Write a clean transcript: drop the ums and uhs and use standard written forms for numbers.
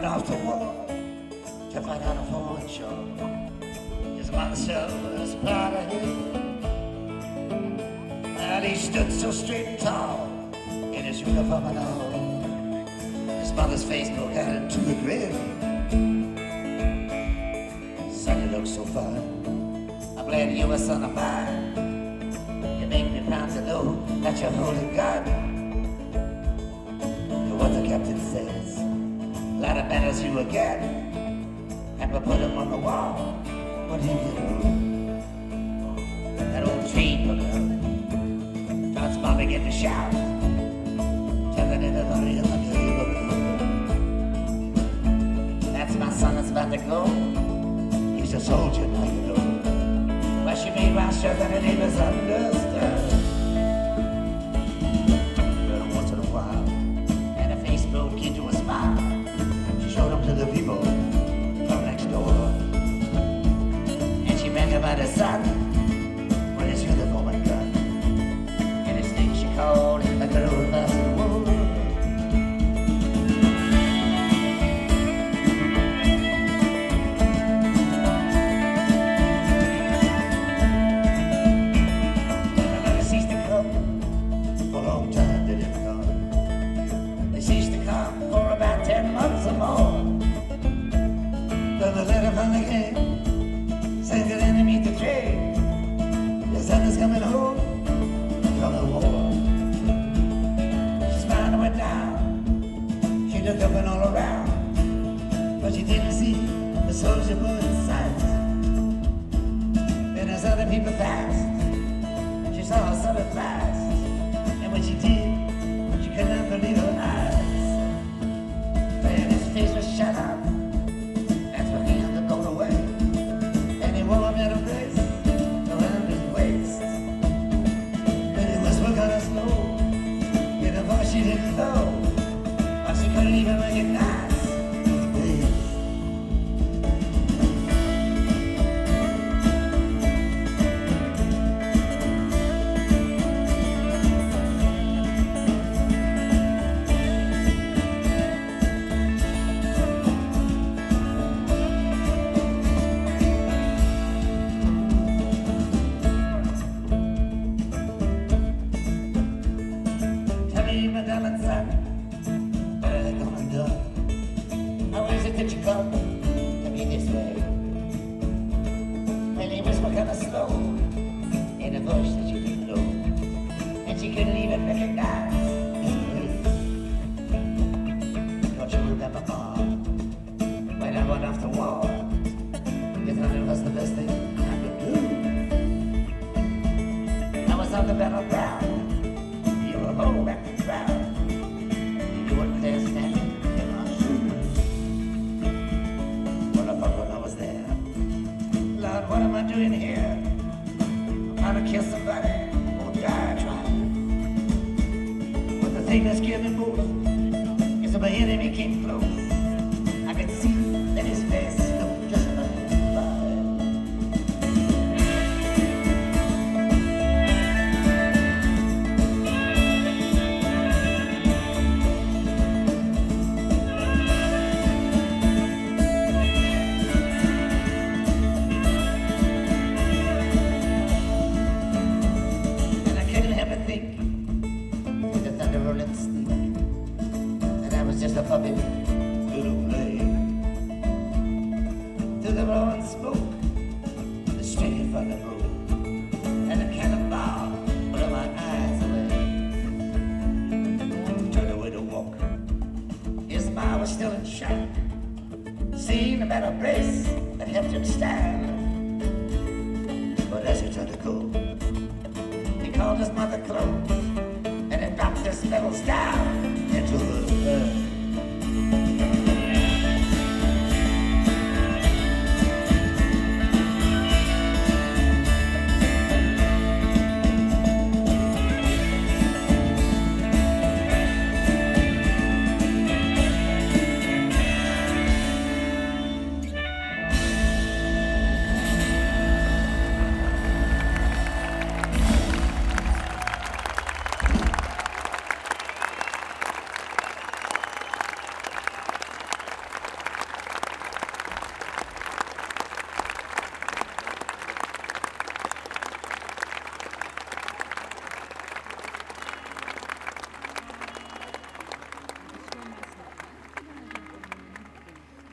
went off to war to fight on a foreign shore. His mother still was proud of him, and he stood so straight and tall in his uniform and all. His mother's face broke out into the grin. Son, you look so fine. I'm glad you were son of mine. You make me proud to know that you're holding God. To what the captain says, a lot of medals you will get, and we'll put them on the wall. What do you do? That old train put up. John's mom began to shout, telling everybody in the neighborhood, that's my son that's about to go. He's a soldier, now you know. Well, she made my sure that the neighbors understood. But once in a while, and her face broke into a smile. She showed them to the people from next door. And she meant about his son with his uniform and gun. And his thing she called a girl master woman. Coming home from the war. His mind went down. She looked up and all around, but she didn't see the soldier boy in sight. Then as other people passed, she saw her son at last. And when she did, she could not believe her eyes. And his face was shut up. That's when he had gone away. And he wore a metal brace around his waist. She didn't know, or she couldn't even recognize his face. My darling son, what are they gonna do? How is it that you come to me this way? When he whispered kinda slow in a voice that you didn't know, and she couldn't even recognize his voice. Don't you remember, Mom, when I went off the war? You thought it was the best thing I could do. I was on the battleground. You were home back to ground. You weren't there standing in my shoes. What about when I was there? Lord, what am I doing here? I'm trying to kill somebody or die trying. But the thing that scared me most is that my enemy came close. I could see that his face looked just like mine. Just a puppy through the flame, through the blowing smoke, the straight from the road, and the cannonball blew my eyes away. Turned away to walk. His smile was still in shock, seeing the metal brace that helped him stand. But as he turned to go, he called his mother close.